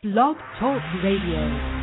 Blog Talk Radio.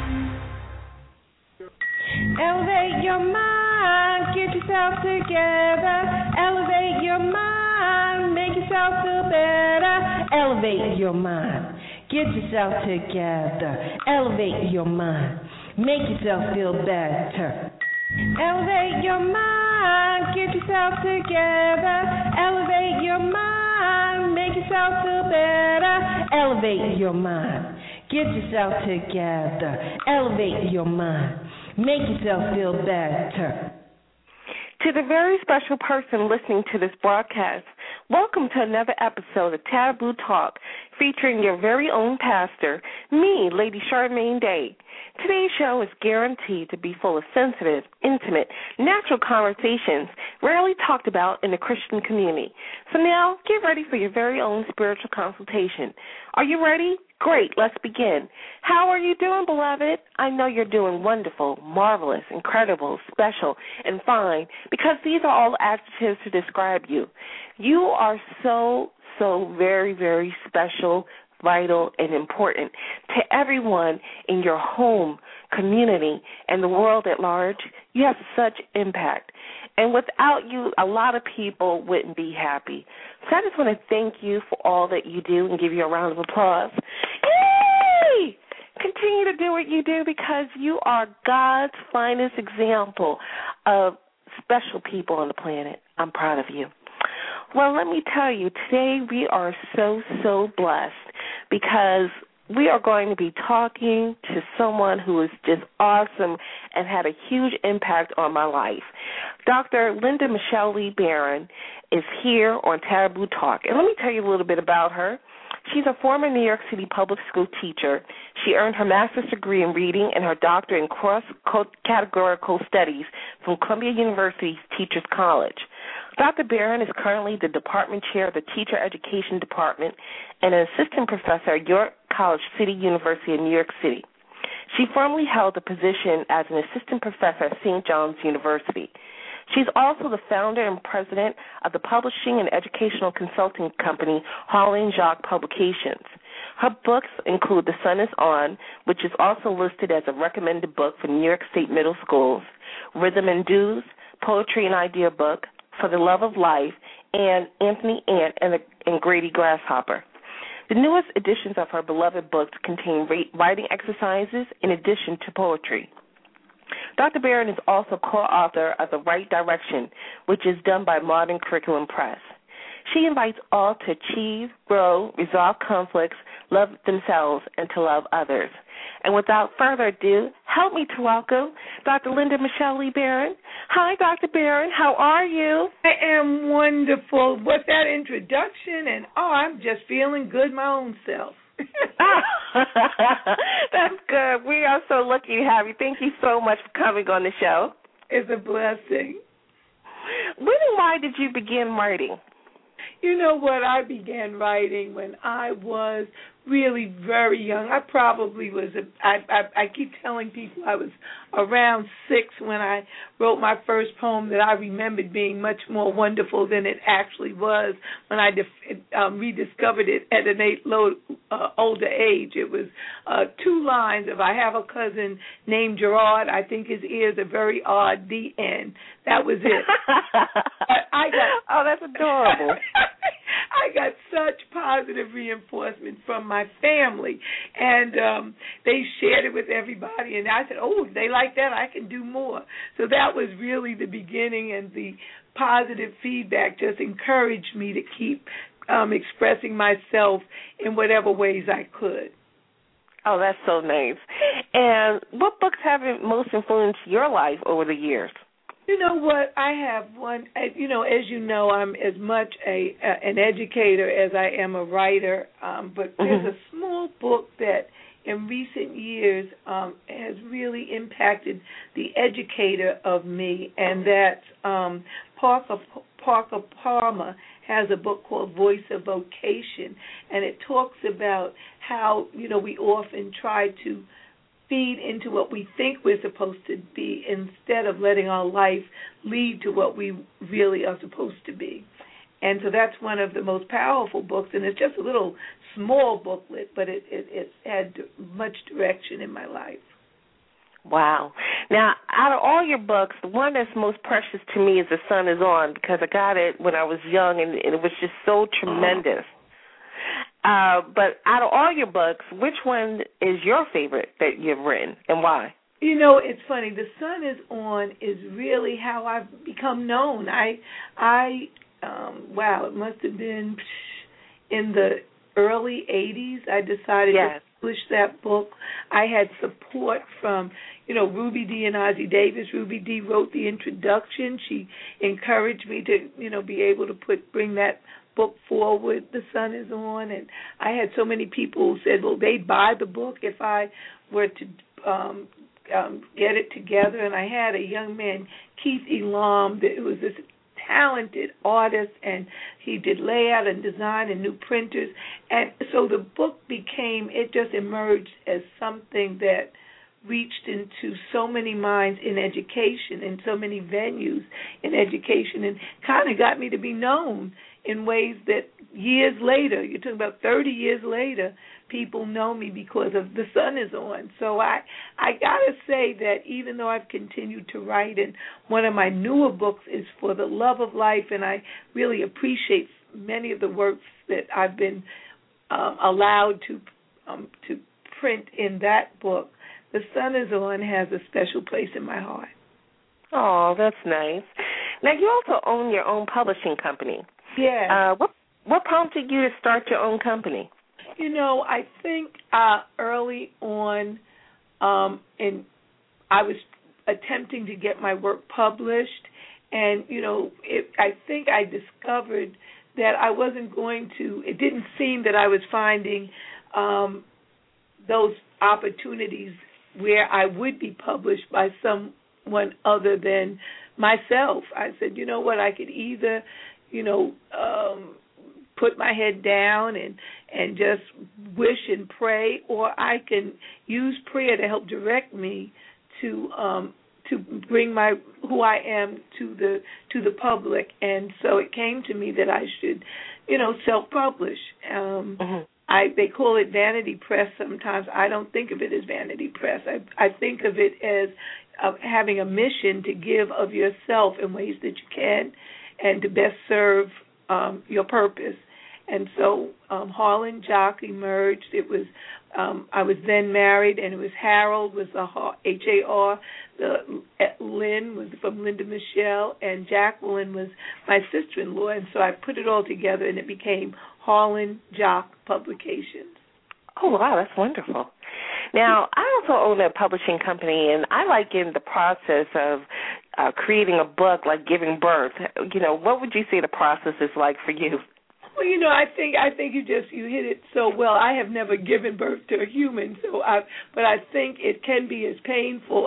Elevate your mind, get yourself together. Elevate your mind, make yourself feel better. Elevate your mind, get yourself together. Elevate your mind, make yourself feel better. Elevate your mind, get yourself together. Elevate your mind, make yourself feel better. Elevate your mind, get yourself together. Elevate your mind, make yourself feel better. To the very special person listening to this broadcast, welcome to another episode of Taboo Talk, featuring your very own pastor, me, Lady Charmaine Day. Today's show is guaranteed to be full of sensitive, intimate, natural conversations rarely talked about in the Christian community. So now, get ready for your very own spiritual consultation. Are you ready? Great, let's begin. How are you doing, beloved? I know you're doing wonderful, marvelous, incredible, special, and fine, because these are all adjectives to describe you. You are so very, very special, vital, and important to everyone in your home, community, and the world at large. You have such impact. And without you, a lot of people wouldn't be happy. So I just want to thank you for all that you do and give you a round of applause. Yay! Continue to do what you do because you are God's finest example of special people on the planet. I'm proud of you. Well, let me tell you, today we are so blessed because we are going to be talking to someone who is just awesome and had a huge impact on my life. Dr. Linda Michelle Lee Barron is here on Taboo Talk. And let me tell you a little bit about her. She's a former New York City public school teacher. She earned her master's degree in reading and her doctorate in cross-categorical studies from Columbia University's Teachers College. Dr. Barron is currently the department chair of the Teacher Education Department and an assistant professor at York College City University in New York City. She formerly held the position as an assistant professor at St. John's University. She's also the founder and president of the publishing and educational consulting company Harlan Jacques Publications. Her books include The Sun is On, which is also listed as a recommended book for New York State middle schools, Rhythm and Dues, Poetry and Idea Book, For the Love of Life, and Anthony Ant and Grady Grasshopper. The newest editions of her beloved books contain writing exercises in addition to poetry. Dr. Barron is also co-author of The Right Direction, which is done by Modern Curriculum Press. She invites all to achieve, grow, resolve conflicts, love themselves, and to love others. And without further ado, help me to welcome Dr. Linda Michelle Lee Barron. Hi, Dr. Barron. How are you? I am wonderful. With that introduction, and I'm just feeling good my own self. That's good. We are so lucky to have you. Thank you so much for coming on the show. It's a blessing. When and why did you begin writing? You know what? I began writing when I was really very young. I probably was, I keep telling people I was around 6 when I wrote my first poem that I remembered being much more wonderful than it actually was when I rediscovered it at an older age. It was 2 lines of I have a cousin named Gerard. I think his ears are very odd. The end. That was it. Oh, that's adorable. I got such positive reinforcement from my family, and they shared it with everybody, and I said, oh, they like that, I can do more. So that was really the beginning, and the positive feedback just encouraged me to keep expressing myself in whatever ways I could. Oh, that's so nice. And what books have most influenced your life over the years? You know what? I have one. You know, as you know, I'm as much an educator as I am a writer. But there's a small book that, in recent years, has really impacted the educator of me, and that's Parker Palmer has a book called Voice of Vocation, and it talks about how, you know, we often try to feed into what we think we're supposed to be instead of letting our life lead to what we really are supposed to be. And so that's one of the most powerful books, and it's just a little small booklet, but it had much direction in my life. Wow. Now, out of all your books, the one that's most precious to me is The Sun Is On, because I got it when I was young, and it was just so tremendous. But out of all your books, which one is your favorite that you've written, and why? You know, it's funny. The Sun Is On is really how I've become known. Wow, it must have been in the early 80s. I decided to publish that book. I had support from, Ruby Dee and Ossie Davis. Ruby Dee wrote the introduction. She encouraged me to, be able to bring that book forward, The Sun Is On. And I had so many people who said, well, they'd buy the book if I were to get it together. And I had a young man, Keith Elam, who was this talented artist, and he did layout and design and new printers. And so the book it just emerged as something that reached into so many minds in education and so many venues in education, and kind of got me to be known in ways that years later, you're talking about 30 years later, people know me because of The Sun Is On. So I got to say that even though I've continued to write, and one of my newer books is For the Love of Life, and I really appreciate many of the works that I've been allowed to print in that book, The Sun Is On has a special place in my heart. Oh, that's nice. Now, you also own your own publishing company. Yeah. What prompted you to start your own company? I think early on, I was attempting to get my work published, and I think I discovered that I wasn't going to. It didn't seem that I was finding those opportunities where I would be published by someone other than myself. I said, you know what, I could either, put my head down and just wish and pray, or I can use prayer to help direct me to bring who I am to the public. And so it came to me that I should, self-publish. They call it vanity press sometimes. I don't think of it as vanity press. I think of it as having a mission to give of yourself in ways that you can and to best serve your purpose. And so Harlan Jock emerged. It was I was then married, and it was Harold was H-A-R. Lynn was from Linda Michelle, and Jacqueline was my sister-in-law. And so I put it all together, and it became Harlan Jock Publications. Oh, wow, that's wonderful. Now, I also own a publishing company, and I liken the process of creating a book like giving birth. What would you say the process is like for you? Well, I think you hit it so well. I have never given birth to a human, but I think it can be as painful.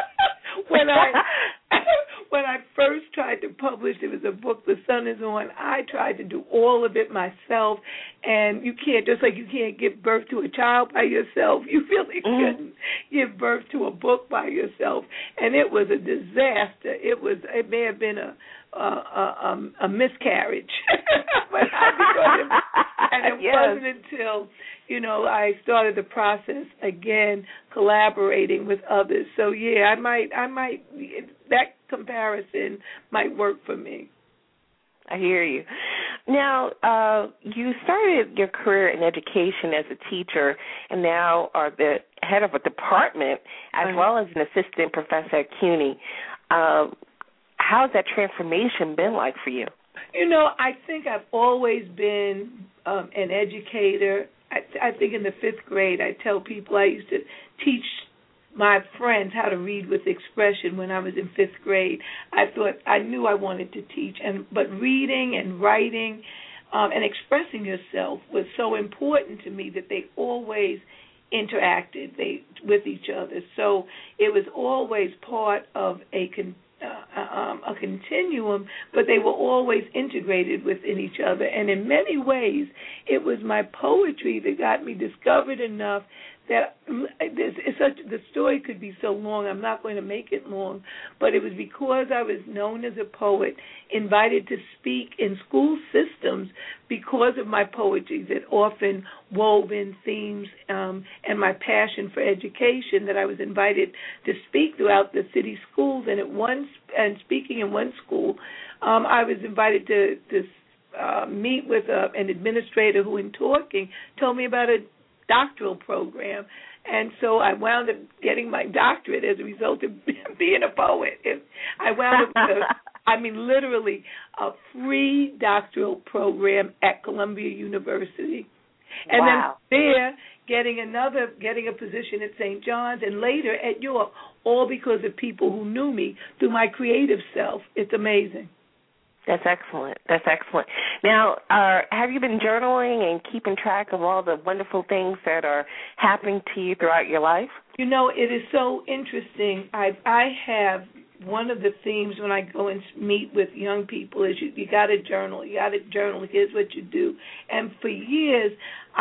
When I first tried to publish, it was a book, The Sun Is On. I tried to do all of it myself, and you can't, just like you can't give birth to a child by yourself, you really couldn't give birth to a book by yourself. And it was a disaster. It may have been a miscarriage, but it wasn't until I started the process again, collaborating with others. So I might that comparison might work for me. I hear you. Now, you started your career in education as a teacher, and now are the head of a department as well as an assistant professor at CUNY. How's that transformation been like for you? I think I've always been an educator. I think in the 5th grade, I tell people I used to teach my friends how to read with expression when I was in 5th grade. I knew I wanted to teach, but reading and writing and expressing yourself was so important to me that they always interacted with each other. So it was always part of a continuum, but they were always integrated within each other. And in many ways, it was my poetry that got me discovered enough that the story could be so long. I'm not going to make it long, but it was because I was known as a poet, invited to speak in school systems because of my poetry that often wove in themes and my passion for education, that I was invited to speak throughout the city schools. And speaking in one school, I was invited to meet with an administrator who, in talking, told me about a doctoral program. And so I wound up getting my doctorate as a result of being a poet. I wound up, literally a free doctoral program at Columbia University. And wow. then there, getting a position at St. John's and later at York, all because of people who knew me through my creative self. It's amazing. That's excellent. That's excellent. Now, have you been journaling and keeping track of all the wonderful things that are happening to you throughout your life? You know, it is so interesting. I have one of the themes when I go and meet with young people is you got to journal. You got to journal. Here's what you do. And for years,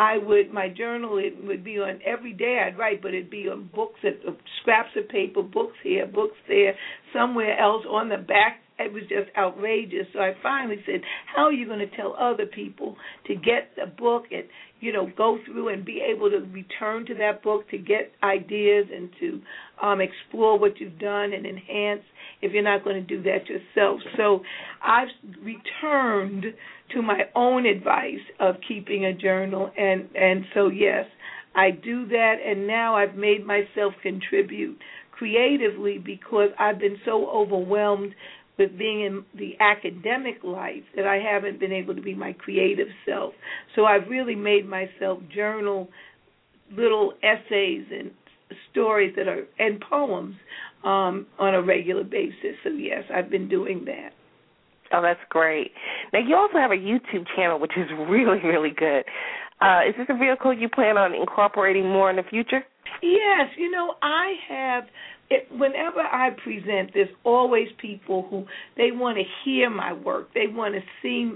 my journal, it would be on every day I'd write, but it'd be on books, scraps of paper, books here, books there, somewhere else on the back. It was just outrageous. So I finally said, how are you going to tell other people to get the book and, go through and be able to return to that book to get ideas and to explore what you've done and enhance if you're not going to do that yourself. So I've returned to my own advice of keeping a journal. And so, yes, I do that. And now I've made myself contribute creatively because I've been so overwhelmed with being in the academic life that I haven't been able to be my creative self. So I've really made myself journal little essays and stories and poems on a regular basis. So, yes, I've been doing that. Oh, that's great. Now, you also have a YouTube channel, which is really, really good. Is this a vehicle you plan on incorporating more in the future? Yes. I have... whenever I present, there's always people who they want to hear my work. They want to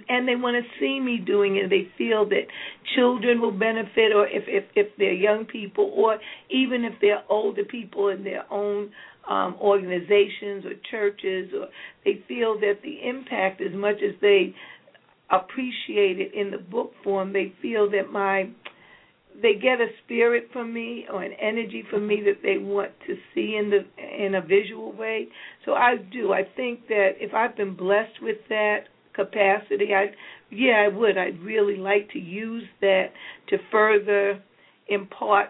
see me doing it. They feel that children will benefit, or if they're young people, or even if they're older people in their own organizations or churches, or they feel that the impact, as much as they appreciate it in the book form, they feel that they get a spirit from me or an energy from me that they want to see in a visual way. So I do. I think that if I've been blessed with that capacity, I would. I'd really like to use that to further impart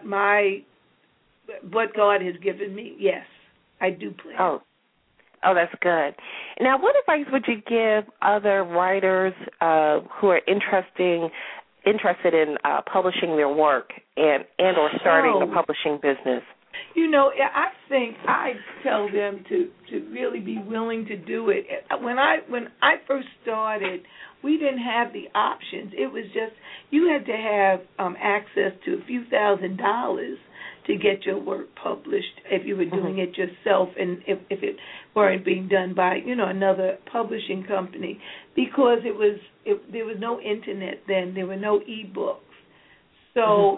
what God has given me. Yes, I do plan. Oh, that's good. Now, what advice would you give other writers who are interested in publishing their work and or starting a publishing business? I think I tell them to really be willing to do it. When I first started, we didn't have the options. It was just you had to have access to a few $1,000s to get your work published if you were doing it yourself, and if it weren't being done by another publishing company, because there was no internet then, there were no e-books. So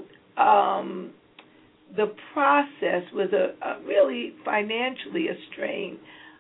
the process was a really financially a strain,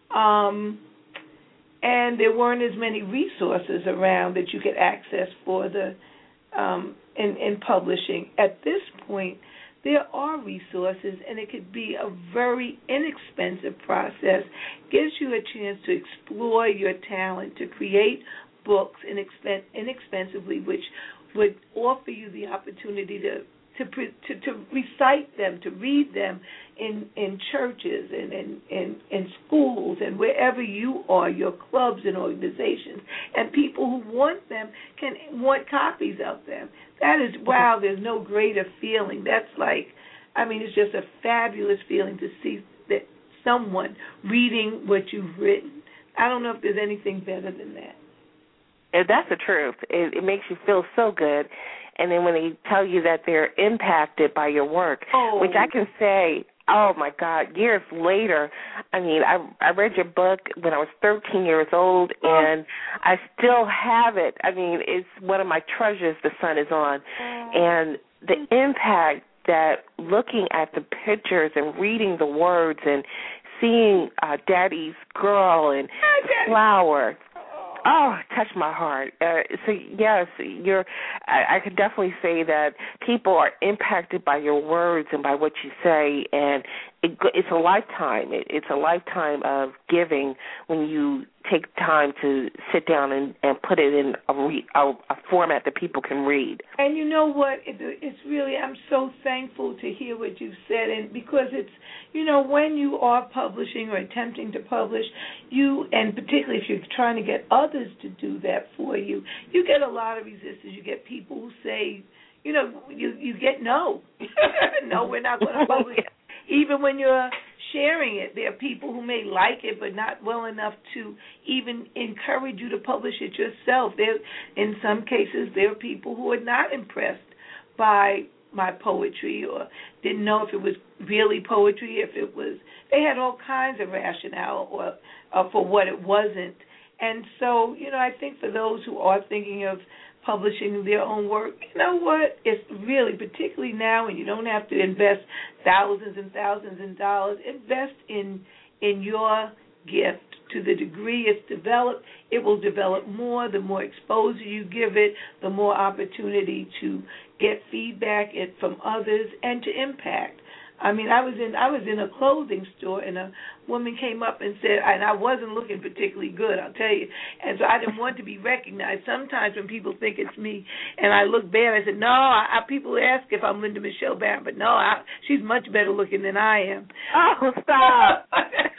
and there weren't as many resources around that you could access for the in publishing. At this point, there are resources, and it could be a very inexpensive process. Gives you a chance to explore your talent, to create books inexpensively, which would offer you the opportunity to recite them, to read them in churches and in schools and wherever you are, your clubs and organizations. And people who want them want copies of them. That is, wow, there's no greater feeling. That's it's just a fabulous feeling to see that someone reading what you've written. I don't know if there's anything better than that. And that's the truth. It makes you feel so good. And then when they tell you that they're impacted by your work, which I can say, oh, my God, years later, I read your book when I was 13 years old, and I still have it. It's one of my treasures, The Sun Is On. And the impact that looking at the pictures and reading the words and seeing Daddy's Girl and Flower, oh, it touched my heart. So yes, I could definitely say that people are impacted by your words and by what you say, and it's a lifetime. It's a lifetime of giving when you take time to sit down and put it in a format that people can read. And you know what? It's really, I'm so thankful to hear what you've said, and because it's, when you are publishing or attempting to publish, and particularly if you're trying to get others to do that for you, you get a lot of resistance. You get people who say, you get no. No, we're not going to publish it. Even when you're sharing it, there are people who may like it but not well enough to even encourage you to publish it yourself. In some cases, there are people who are not impressed by my poetry or didn't know if it was really poetry, they had all kinds of rationale or for what it wasn't. And so, I think for those who are thinking of publishing their own work, you know what? It's really, particularly now when you don't have to invest thousands and thousands of dollars, invest in your gift. To the degree it's developed, it will develop more. The more exposure you give it, the more opportunity to get feedback from others and to impact. I mean, I was in a clothing store, and a woman came up and said, and I wasn't looking particularly good, I'll tell you, and so I didn't want to be recognized. Sometimes when people think it's me and I look bad, I said, no, people ask if I'm Linda Michelle Barron, but no, she's much better looking than I am. Oh, stop.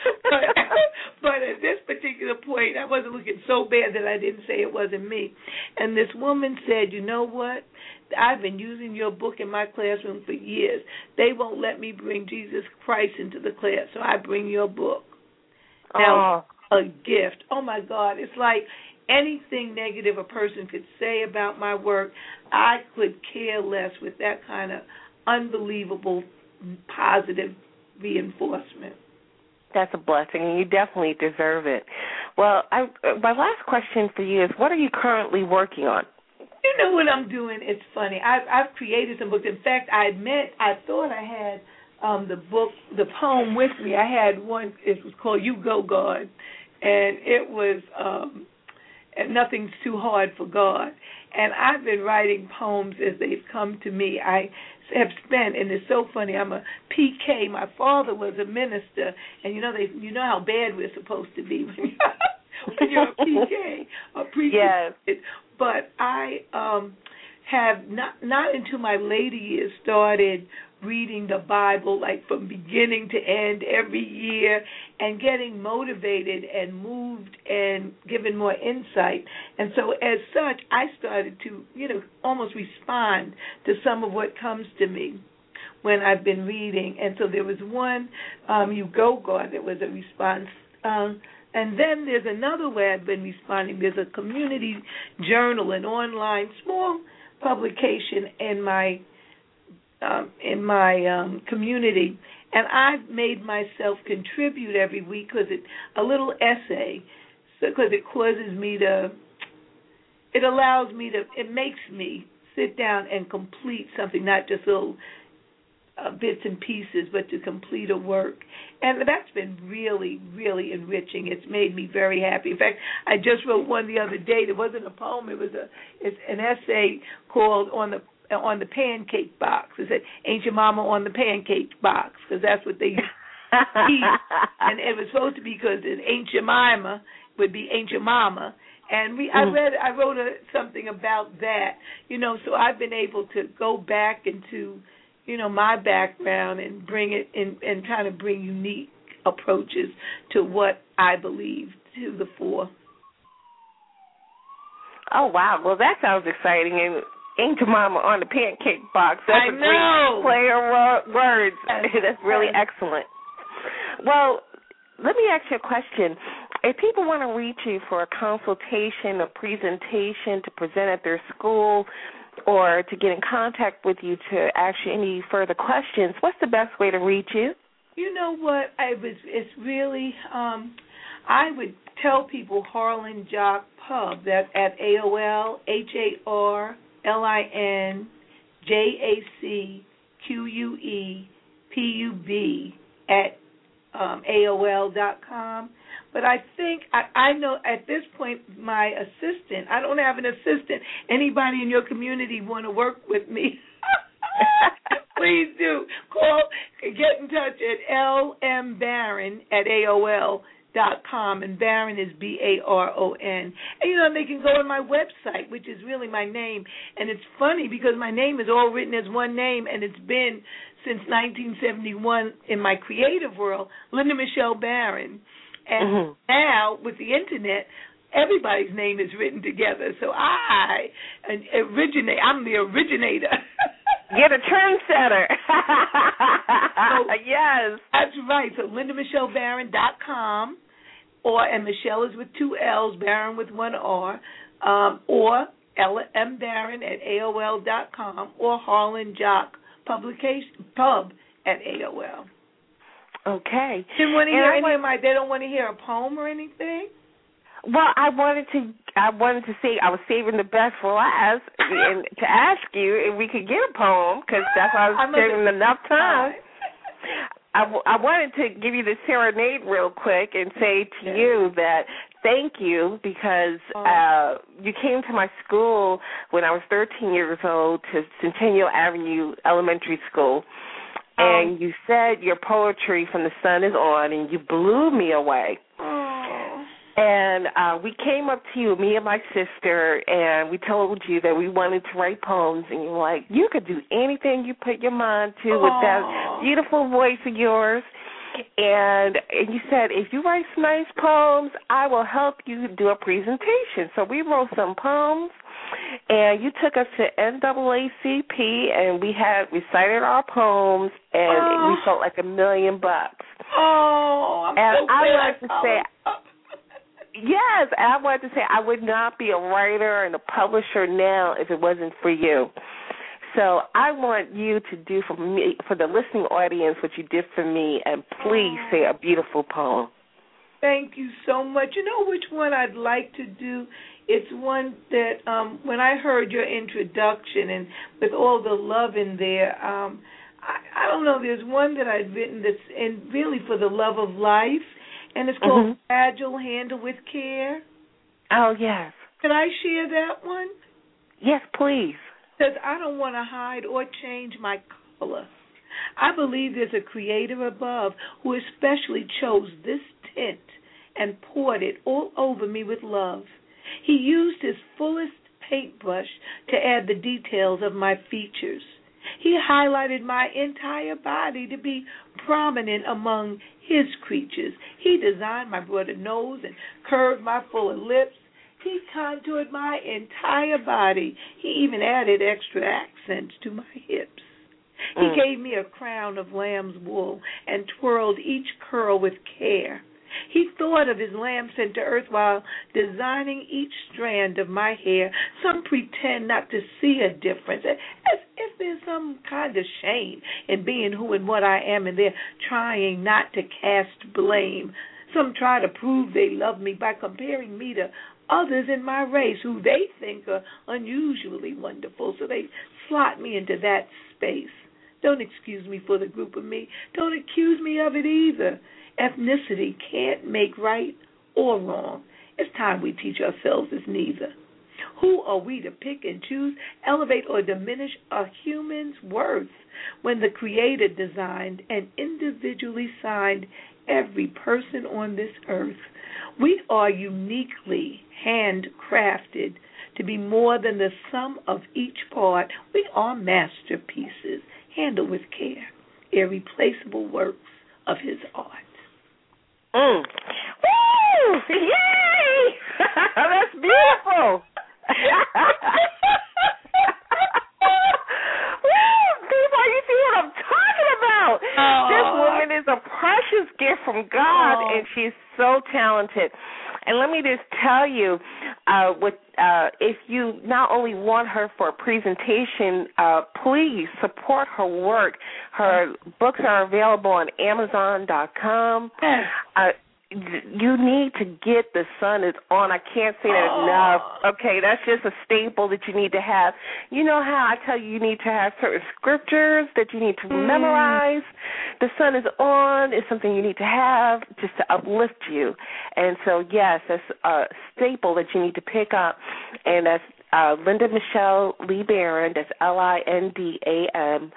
But at this particular point, I wasn't looking so bad that I didn't say it wasn't me. And this woman said, you know what? I've been using your book in my classroom for years. They won't let me bring Jesus Christ into the class, so I bring your book. Now, a gift. Oh, my God. It's like anything negative a person could say about my work, I could care less with that kind of unbelievable positive reinforcement. That's a blessing, and you definitely deserve it. Well, my last question for you is, what are you currently working on? You know what I'm doing? It's funny. I've created some books. In fact, I thought I had the poem with me. I had one. It was called "You Go God," and it was and nothing's too hard for God. And I've been writing poems as they've come to me. I have spent, and it's so funny. I'm a PK. My father was a minister, and you know how bad we're supposed to be when you're a PK, a preacher. Yes. But I have not until my later years started reading the Bible, like from beginning to end every year, and getting motivated and moved and given more insight. And so as such, I started to, almost respond to some of what comes to me when I've been reading. And so there was one, You Go God, that was a response. And then there's another way I've been responding. There's a community journal, an online small publication in my community, and I've made myself contribute every week a little essay, because it makes me sit down and complete something, not just little bits and pieces, but to complete a work. And that's been really, really enriching. It's made me very happy. In fact, I just wrote one the other day. It wasn't a poem. It's an essay called On the Pancake Box. It said, Ain't Your Mama on the Pancake Box? Because that's what they used to eat. And it was supposed to be because Ain't Your Mama would be Ain't Your Mama. And I wrote something about that. So I've been able to go back into my background and bring it in and kind of bring unique approaches to what I believe to the fore. Oh, wow. Well, that sounds exciting. And Ain't Your Mama on the Pancake Box. That's a great play of words. That's really excellent. Well, let me ask you a question. If people want to reach you for a consultation, a presentation to present at their school, or to get in contact with you to ask you any further questions, what's the best way to reach you? You know what? It's really, I would tell people Harlan Jock Pub, that at AOL, HARLINJACK QUEPUB at AOL.com. But I think, I know at this point, my assistant, I don't have an assistant. Anybody in your community want to work with me? Please do. Get in touch at lmbarron at AOL.com, and Barron is BARON. And, they can go on my website, which is really my name. And it's funny because my name is all written as one name, and it's been since 1971 in my creative world, Linda Michelle Barron. And now, with the Internet, everybody's name is written together. So I'm the originator. You're the trendsetter. Yes. That's right. So LindaMichelleBarron.com, and Michelle is with 2 L's, Barron with 1 R, or lmbarron at AOL.com, or Harlan Jock Pub at AOL. Okay. Didn't want to hear they don't want to hear a poem or anything? Well, I wanted to say I was saving the best for last and to ask you if we could get a poem, because that's why I was saving enough time. I wanted to give you the serenade real quick and say to you that thank you, because you came to my school when I was 13 years old, to Centennial Avenue Elementary School. And you said your poetry from The Sun Is On, and you blew me away. And we came up to you, me and my sister, and we told you that we wanted to write poems. And you were like, you could do anything you put your mind to with that beautiful voice of yours. And you said, if you write some nice poems, I will help you do a presentation. So we wrote some poems. And you took us to NAACP, and we recited our poems, and we felt like $1 million. Oh, Yes, and I wanted to say I would not be a writer and a publisher now if it wasn't for you. So I want you to do for me, for the listening audience, what you did for me, and please say a beautiful poem. Thank you so much. You know which one I'd like to do? It's one that when I heard your introduction and with all the love in there, I don't know, there's one that I've written that's really for the love of life, and it's called Fragile, Handle with Care. Oh, yes. Could I share that one? Yes, please. Because I don't want to hide or change my color. I believe there's a creator above who especially chose this tint and poured it all over me with love. He used his fullest paintbrush to add the details of my features. He highlighted my entire body to be prominent among his creatures. He designed my broader nose and curved my fuller lips. He contoured my entire body. He even added extra accents to my hips. He gave me a crown of lamb's wool and twirled each curl with care. He thought of his lamb sent to earth while designing each strand of my hair. Some pretend not to see a difference, as if there's some kind of shame in being who and what I am, and they're trying not to cast blame. Some try to prove they love me by comparing me to others in my race who they think are unusually wonderful, so they slot me into that space. Don't excuse me for the group of me. Don't accuse me of it either. Ethnicity can't make right or wrong. It's time we teach ourselves as neither. Who are we to pick and choose, elevate or diminish a human's worth when the Creator designed and individually signed every person on this earth? We are uniquely handcrafted to be more than the sum of each part. We are masterpieces, handled with care, irreplaceable works of His art. Woo! Yay! That's beautiful. Woo! People, you see what I'm talking about? This woman is a precious gift from God, and she's so talented. And let me just tell you, if you not only want her for a presentation, please support her work. Her books are available on Amazon.com. you need to get The Sun Is On. I can't say that enough. Okay, that's just a staple that you need to have. You know how I tell you need to have certain scriptures that you need to memorize? The Sun Is On is something you need to have just to uplift you. And so, yes, that's a staple that you need to pick up, and that's Linda Michelle Lee Baron. That's LindaMichelle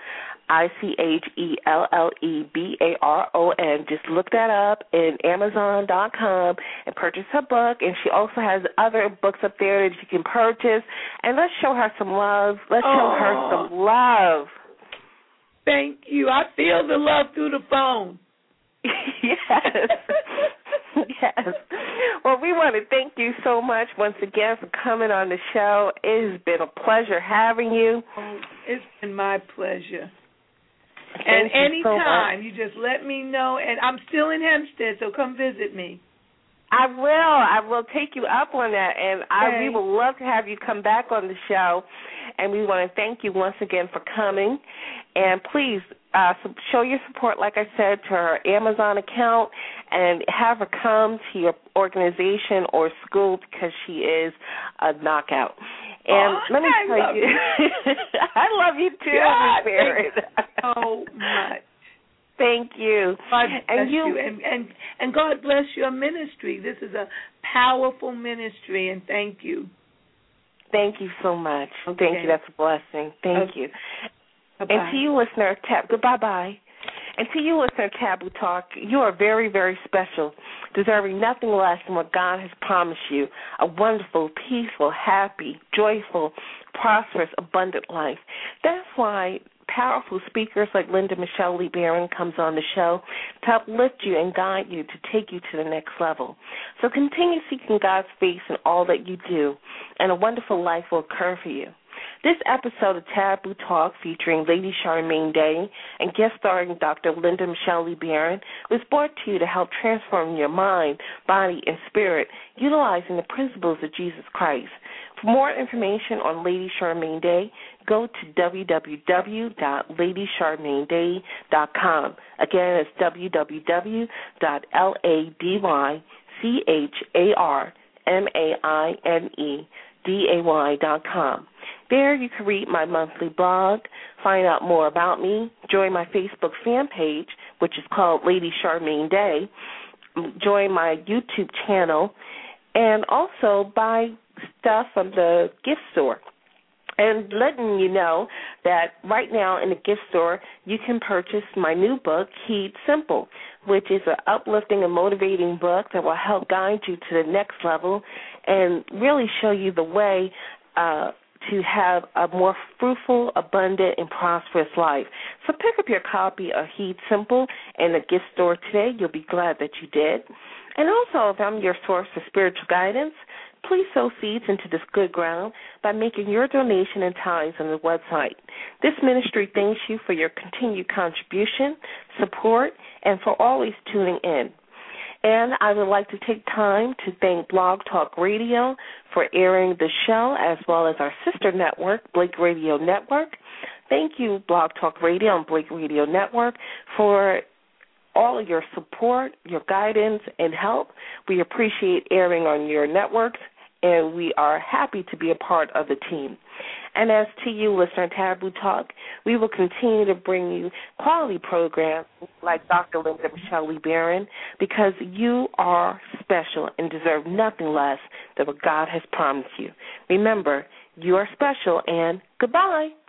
Lebaron. Just look that up in Amazon.com and purchase her book. And she also has other books up there that you can purchase. And let's show her some love. Let's show her some love. Thank you. I feel the love through the phone. Yes. Yes. Well, we want to thank you so much once again for coming on the show. It has been a pleasure having you. Oh, it's been my pleasure. Thank and you so anytime, much. you just let me know. And I'm still in Hempstead, so come visit me. I will. I will take you up on that, and we would love to have you come back on the show. And we want to thank you once again for coming. And please show your support, like I said, to her Amazon account, and have her come to your organization or school because she is a knockout. And let me tell you, I love you too, Ms. Barrett. So much. Thank you. God bless you. And God bless your ministry. This is a powerful ministry, and thank you. Thank you so much. Okay. Thank you. That's a blessing. Thank you. Bye-bye. And to you, listener, goodbye. And to you, listener, Taboo Talk, you are very, very special, deserving nothing less than what God has promised you, a wonderful, peaceful, happy, joyful, prosperous, abundant life. That's why powerful speakers like Linda Michelle Lee Baron comes on the show to uplift you and guide you to take you to the next level. So continue seeking God's face in all that you do, and a wonderful life will occur for you. This episode of Taboo Talk, featuring Lady Charmaine Day and guest starring Dr. Linda Michelle Lee Baron, was brought to you to help transform your mind, body, and spirit, utilizing the principles of Jesus Christ. For more information on Lady Charmaine Day, go to www.ladycharmaineday.com. Again, it's www.ladycharmaineday.com. There you can read my monthly blog, find out more about me, join my Facebook fan page, which is called Lady Charmaine Day, join my YouTube channel, and also buy stuff from the gift store. And letting you know that right now in the gift store, you can purchase my new book, Keep Simple, which is an uplifting and motivating book that will help guide you to the next level and really show you the way to have a more fruitful, abundant, and prosperous life. So pick up your copy of Heed Simple in the gift store today. You'll be glad that you did. And also, if I'm your source of spiritual guidance, please sow seeds into this good ground by making your donation and tithes on the website. This ministry thanks you for your continued contribution, support, and for always tuning in. And I would like to take time to thank Blog Talk Radio for airing the show, as well as our sister network, Blake Radio Network. Thank you, Blog Talk Radio and Blake Radio Network, for all of your support, your guidance, and help. We appreciate airing on your networks, and we are happy to be a part of the team. And as to you, listener Taboo Talk, we will continue to bring you quality programs like Dr. Linda Michelle Lee Baron, because you are special and deserve nothing less than what God has promised you. Remember, you are special, and goodbye.